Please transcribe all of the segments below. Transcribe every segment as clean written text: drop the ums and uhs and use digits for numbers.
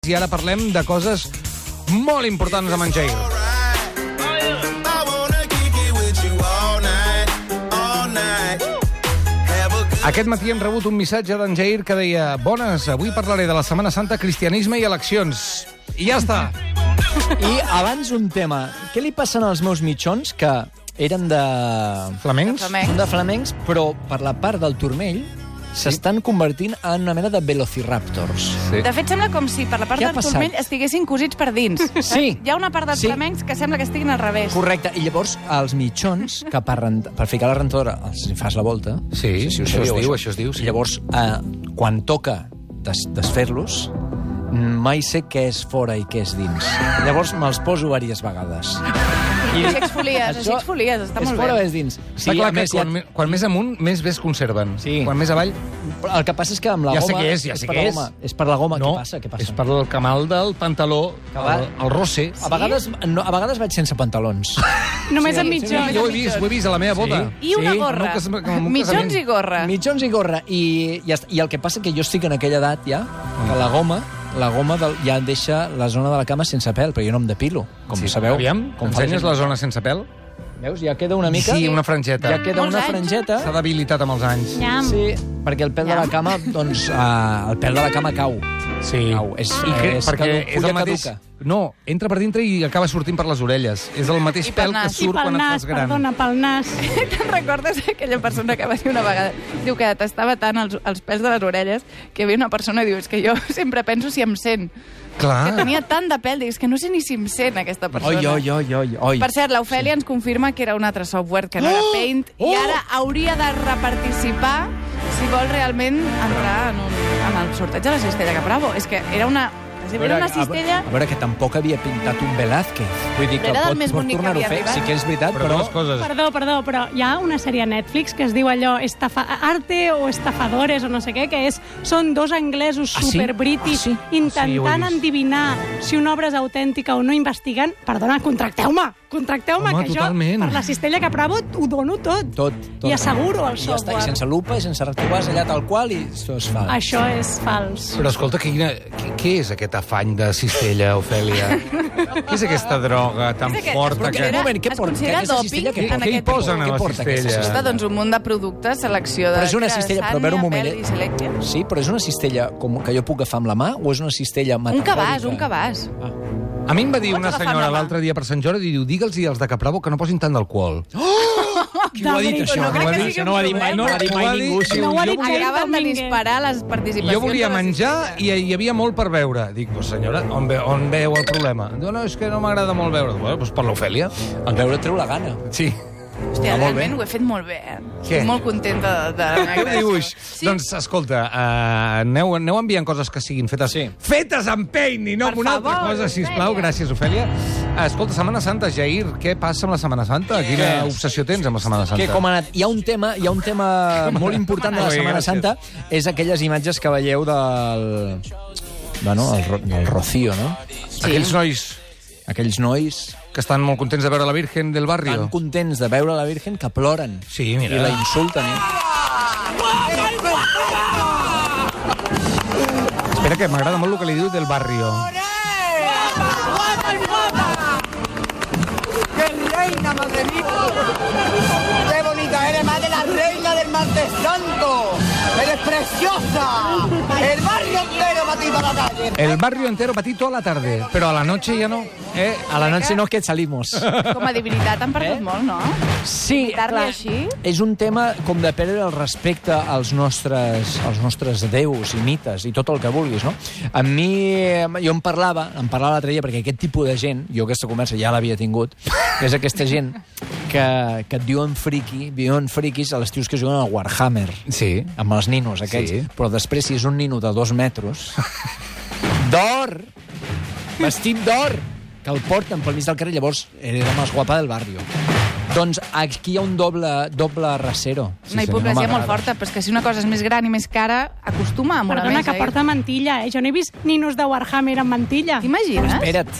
I ara parlem de coses molt importants amb en Jair. Aquest matí hem rebut un missatge d'en Jair que deia: bones, avui parlaré de la Setmana Santa, cristianisme i eleccions. I ja està. I abans un tema. Què li passen als meus mitjons que eren de... Flamencs? Són de flamencs, però per la part del turmell s'estan convertint en una mena de velociraptors. Sí. De fet, sembla com si per la part del turmell estiguessin cosits per dins. Sí. Hi ha una part dels flamencs que sembla que estiguin al revés. Correcte. I llavors, els mitjons, que per ficar la rentadora els hi fas la volta... Sí, no sé si això es sabíeu, diu, això es diu. Sí. I llavors, quan toca desfer-los, mai sé què és fora i què és dins. Llavors me'ls poso diverses vegades. I així exfolies, està molt bé. És fora o és dins? Sí, clar que quan més amunt, més bé es conserven. Sí. Quan més avall... El que passa és que amb la goma... Ja sé què és. És per la goma. No, Què passa? és per el camal del pantaló, el rosse. A vegades vaig sense pantalons. Només amb mitjons. Jo ho he vist a la meva boda. I una gorra. Mitjons i gorra. Mitjons i gorra. I el que passa que jo estic en aquella edat ja, que la goma ja deixa la zona de la cama sense pèl, però jo no em depilo, com sabeu. Aviam, ensenyes la zona sense pèl? Veus? Ja queda una mica... Sí, una frangeta. Ja queda una frangeta. S'ha debilitat amb els anys. Sí, perquè el pèl de la cama, doncs, el pèl de la cama cau. Sí. Cau. Perquè és el mateix... Caduca. No, entra per dintre i acaba sortint per les orelles. És el mateix pèl que surt quan et fas gran. Perdona, pel nas. Te'n recordes aquella persona que va dir una vegada? Diu que detestava tant els pèls de les orelles que hi havia una persona que diu, és que jo sempre penso si em sent. Clar. Que tenia tant de pèl, dius que no sé ni si em sent aquesta persona. Oi. Per cert, l'Ofèlia ens confirma que era un altre software, que no era Paint, i ara hauria de reparticipar si vol realment entrar en el sorteig de la Cistella Capravo. És que era una cistella... A veure, que tampoc havia pintat un Velázquez. Vull dir que Era del més pot bonic que tornar-ho a havia fer, arribat. sí que és veritat, Però dues coses. Perdó, però hi ha una sèrie a Netflix que es diu allò Arte o Estafadores o no sé què, que són dos anglesos superbritis intentant endivinar si una obra és autèntica o no, investigant. Perdona, contracteu-me, Home, que totalment. jo per la Cistella Capravo ho dono tot. Tot. I asseguro el I ja està, software. i sense lupa, i sense retrobar, allà tal qual, i això es fa. Això és fals. Però escolta, què és aquest afany de cistella, Ofèlia? Què és aquesta droga tan forta que... Un moment, què es porta? considera Aquesta doping cistella, què en porta? Què hi aquest posen a Què la porta aquesta cistella? Està, doncs, un munt de productes, selecció de... Però és una cistella, però a veure un moment, pèl i selecte. Sí, però és una cistella com que jo puc agafar amb la mà o és una cistella metafòrica? Un cabàs. A mi em va dir Pots una agafar senyora amb la mà. l'altre dia per Sant Jordi, diu, digue'ls-hi als de Capravo que no posin tant d'alcohol. Qui ho ha dit, això? No crec que sigui un problema. No ho ha dit mai ningú. No ho ha dit Jair Acaben de Domínguez. disparar les participacions. Jo volia de la menjar cistella. i hi havia molt per beure. Dic, pues senyora, on veu el problema? Diu, no, és que no m'agrada molt beure. Bueno, doncs per l'Ofèlia. El veure treu la gana. Sí. Hòstia, molt realment bé. ho he fet molt bé. Què? Estic molt contenta de... Què dibuix? Sí. Doncs, escolta, aneu enviant coses que siguin fetes... Sí. Fetes amb Paint i no Per amb una altra favor, cosa, sisplau. Ofèlia. Gràcies, Ofèlia. Escolta, Setmana Santa, Jair, què passa amb la Setmana Santa? Quina obsessió tens amb la Setmana Santa? Com ha anat? Hi ha un tema molt important de la Setmana Santa, és aquelles imatges que veieu del Rocío, no? Aquells nois que estan molt contents de veure la Virgen del barrio. Tan contents de veure la Virgen que ploren. Sí, mira. I la insulten. Espera, que m'agrada molt el que li diu del barrio. ¡Qué reina, madre mía! ¡Qué bonita! Eres más de la reina del martes santo. ¡Eres preciosa! El barrio entero para ti para la calle. El barrio entero para ti toda la tarde, pero a la noche ya no. A la noche no, que salimos. Com a divinitat han perdut molt, no? Sí, Imitar-li clar, així? és un tema com de perdre el respecte als nostres déus i mites i tot el que vulguis, no? A mi, jo em parlava l'altre dia, perquè aquest tipus de gent, jo aquesta conversa ja l'havia tingut, que és aquesta gent que et diuen friquis a les tios que juguen al Warhammer. Sí. Amb els ninos aquests. Sí. Però després, si és un nino de 2 metres, d'or, vestit d'or, que el porten pel mig del carrer, llavors era la més guapa del barrio. Doncs aquí hi ha un doble rasero. Una hipocresia molt forta, però és que si una cosa és més gran i més cara, acostuma a molar Perdona, més. que porta mantilla, eh? Jo no he vist ninos de Warhammer amb mantilla. T'imagines? Espera't.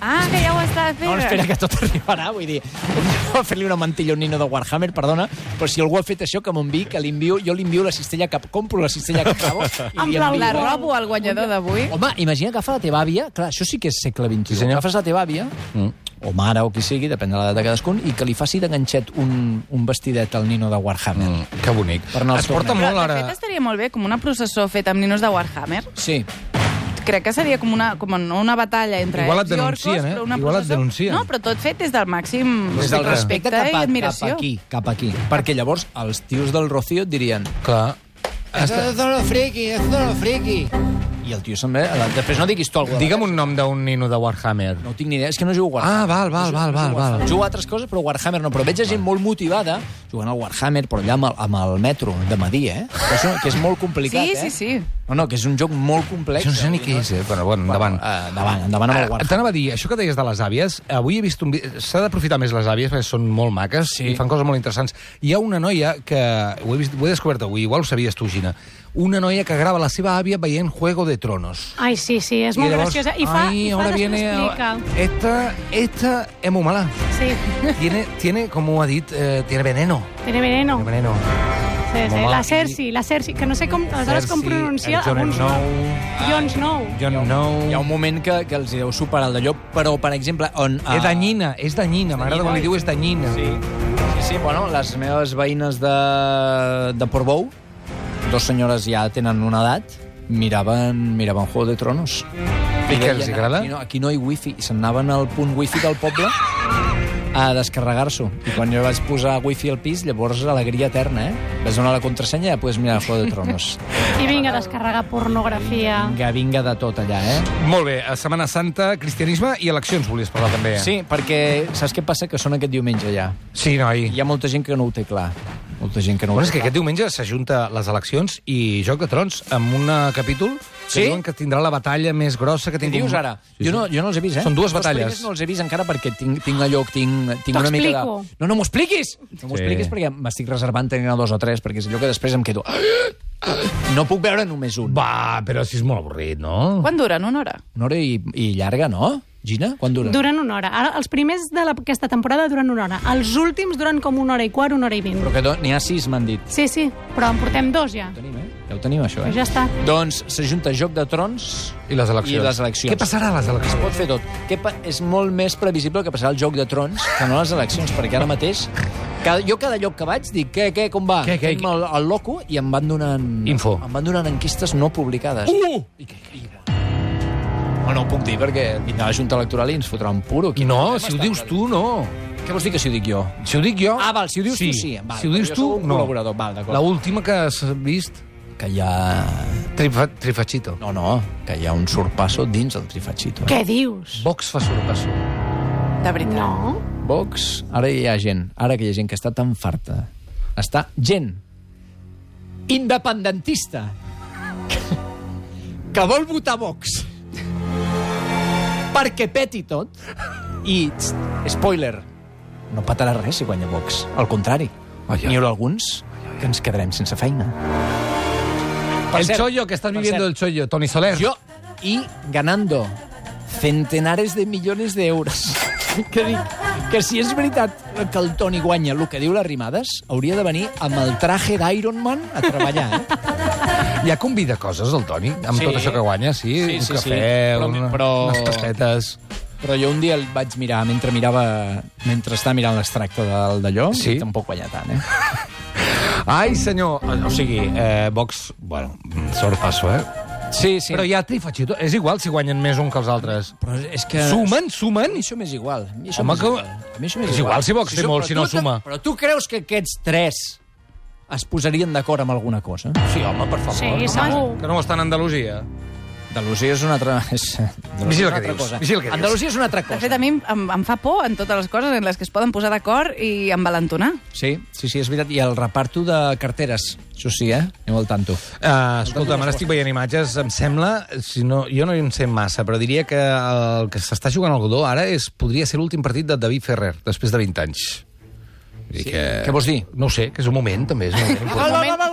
Ah, que ja ho estava fent. No, espera, que tot arribarà, vull dir, fer-li una mantilla a un nino de Warhammer, perdona, però si algú ha fet això, que m'enviï, que jo li envio la cistella que compro la cistella que acabo i li envio. La robo al guanyador d'avui. Home, imagina agafar la teva àvia, clar, això sí que és segle XXI. Sí, agafes la teva àvia, o mare o qui sigui, depèn de l'edat de cadascun, i que li faci de ganxet un vestidet al nino de Warhammer. Que bonic. Es porta molt ara... De fet, estaria molt bé, com una processó feta amb ninos de Warhammer. Sí. Crec que seria com una batalla entre Igual et ells i orcos, denuncien, però una Igual et processó... denuncien. No, però tot fet des del màxim Des del respecte i admiració. Cap aquí. Perquè llavors els tios del Rocío et dirien... Clar. Esto no es friki. I el tio se'n ve... Després no diguis tu alguna cosa. Digue'm un nom d'un nino de Warhammer. No tinc ni idea, és que no jugo a Warhammer. Val. Jugo a altres coses, però Warhammer no. Però veig gent molt motivada jugant al Warhammer, però allà amb el metro de Madí, que és molt complicat, Sí. No, que és un joc molt complex. Jo no sé ni què és, Però bueno, endavant. Endavant amb el Warhammer. T'anava a dir, això que deies de les àvies, avui he vist s'ha d'aprofitar més les àvies, perquè són molt maques i fan coses molt interessants. Hi ha una noia que, ho he descobert avui, igual ho sabies tu, Gina, una noia que grava la seva àvia veient Juego de Tronos. Ai, sí, és molt graciosa. I fa després explica. Esta es muy mala. Sí. Tiene, como ha dit, tiene veneno. Tiene veneno. Tiene veneno. Sí. La Cersei, que no sé aleshores com pronuncia alguns Jon Snow. Hi ha un moment que els deu superar el d'allò, però, per exemple... És danyina, m'agrada quan li diu és danyina. Sí, bueno, les meves veïnes de Portbou, dos senyores ja tenen una edat, miraven Juego de Tronos. I què els agrada? Aquí no hi wifi, i se'n anaven al punt wifi del poble a descarregar-s'ho. I quan jo vaig posar wifi al pis, llavors alegria eterna, Vas donar la contrasenya i ja podes mirar Juego de Tronos. I vinga a descarregar pornografia. Vinga de tot allà, Molt bé, a Setmana Santa, cristianisme i eleccions volies parlar també. Sí, perquè saps què passa? Que són aquest diumenge ja. Sí, noi. Hi ha molta gent que no ho té clar. És que aquest diumenge s'ajunta les eleccions i Joc de Trons amb un capítol que diuen que tindrà la batalla més grossa que tinc. Què dius ara? Jo no els he vist, Són dues batalles. Els primers no els he vist encara perquè tinc allò, tinc una mica de... No m'ho expliquis! No m'ho expliquis perquè m'estic reservant tenir 2 o 3, perquè és allò que després em quedo... No puc veure només un. Va, però si és molt avorrit, no? Quan duren? 1 hora? 1 hora i llarga, no? Gina, quan duren? Duren 1 hora. Ara, els primers d'aquesta temporada duren 1 hora. Els últims duren com 1 hora i quart, 1 hora i 20. Però que n'hi ha 6, m'han dit. Sí, però en portem 2 ja. Ja ho tenim, això, Ja està. Doncs s'ajunta Joc de Trons i les eleccions. Què passarà a les eleccions? Es pot fer tot. És molt més previsible que passarà el Joc de Trons que no les eleccions, perquè ara mateix jo cada lloc que vaig dic, què, com va? Tenim el loco i em van donant... Info. Em van donant enquestes no publicades. No ho puc dir perquè vindrà la Junta Electoral i ens fotrà un puro. No, si ho dius tu, no. Què vols dir que si ho dic jo? Si ho dic jo... Ah, val, si ho dius tu, sí. Si ho dius tu, no. Col·laborador, val, d'acord. L'última que has vist... Que hi ha... Trifachito. No, que hi ha un sorpasso dins el Trifachito. Què dius? Vox fa sorpasso. De veritat. No. Vox, ara hi ha gent, ara que hi ha gent que està tan farta. Està gent independentista que vol votar Vox perquè peti tot i, spoiler, no petarà res si guanya Vox. Al contrari, n'hi haurà alguns que ens quedarem sense feina. El chollo que estás viviendo el chollo, Toni Soler. Y ganando centenares de millones de euros. Que dic que si és veritat que el Toni guanya el que diu les rimades, hauria de venir amb el traje d'Iron Man a treballar, Ja convida coses, el Toni, amb tot això que guanya, sí? Un cafè, unes passetes... Però jo un dia el vaig mirar, mentre estava mirant l'extracte d'allò, i tampoc guanya tant, Ai, senyor, o sigui, Vox, bueno, sorpasso, Sí. Però hi ha Trifachito. És igual si guanyen més un que els altres. Però és que... Sumen? A mi això m'és igual. Home, és igual si Vox té molt, si no suma. Però tu creus que aquests 3 es posarien d'acord amb alguna cosa? Sí, home, per favor. Sí, segur. Que no estan a Andalusia. Andalusia és una altra... Vigila el que dius. Andalusia és una altra cosa. De fet, a mi em fa por en totes les coses en les que es poden posar d'acord i envalentonar. Sí, és veritat. I el reparto de carteres, això sí, aneu al tanto. Escolta'm, ara estic veient imatges, em sembla, jo no hi en sé massa, però diria que el que s'està jugant al Godó ara podria ser l'últim partit de David Ferrer, després de 20 anys. Què vols dir? No ho sé, que és un moment, també. És un moment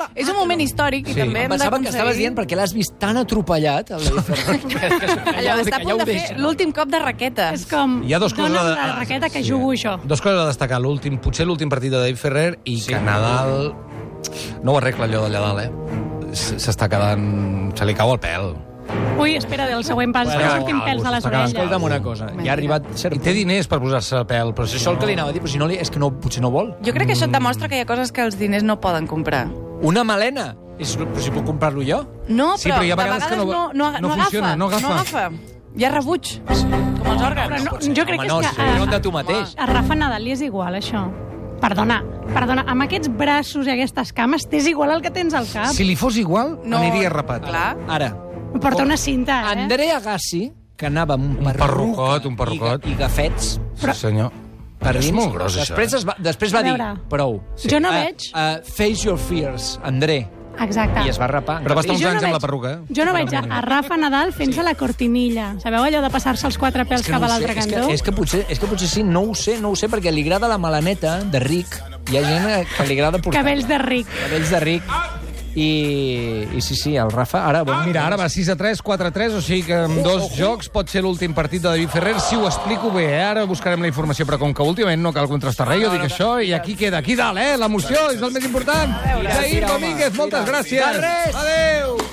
És un moment històric i també hem Pensava que estaves d'aconseguir... dient perquè l'has vist tan atropellat, el David Ferrer. Allò, està a punt de fer l'últim cop de raqueta. És com, Hi ha dos coses dona'm de- la raqueta que jugo això. Dos coses a destacar. Potser l'últim partit de David Ferrer i que Nadal no ho arregla allò d'allà dalt, S'està quedant... Se li cau el pèl. Ui, espera, el següent pas, que surtin pèls a les orelles. Escolta'm una cosa, ja ha arribat cert I té diners per posar-se pèl, però És això el que li anava a dir, però si no, és que no, potser no vol. Jo crec que això et demostra que hi ha coses que els diners no poden comprar. Una melena! Però si puc comprar-lo jo? No, Sí, però, però hi ha de vegades que no funciona, no agafa. No agafa. Hi ha rebuig, com els òrgans. Però no, jo crec Home, que no, és si que no de tu mateix. a Rafa Nadal li és igual, això. Perdona, amb aquests braços i aquestes cames t'és igual el que tens al cap. Si li fos igual, aniria rapat. Clar. Ara, Porta una cinta, Andrea Gassi, que anava amb un perrucot, un perrucot. I gafets, Sí, senyor. per És dins. molt gros, després això. Després va A dir, veure, prou. jo no veig. Face your fears, André. Exacte. I es va rapar. Però va estar I uns jo anys no amb la veig- perruca. Jo no veig a Rafa Nadal fent-se la cortinilla. Sabeu allò de passar-se els 4 pèls cap a l'altre cantó? És que potser sí, no ho sé, perquè li agrada la melaneta de ric. Hi ha gent que li agrada portar... Cabells de ric. Cabells de ric. I sí, el Rafa... Ara, Mira, ara va 6-3, 4-3, o sigui que amb dos jocs pot ser l'últim partit de David Ferrer, si ho explico bé, Ara buscarem la informació, però com que últimament no cal contrastar res, jo dic això, i aquí queda, aquí dalt, l'emoció és el més important. Jair Domínguez, moltes gràcies. De res. Adéu.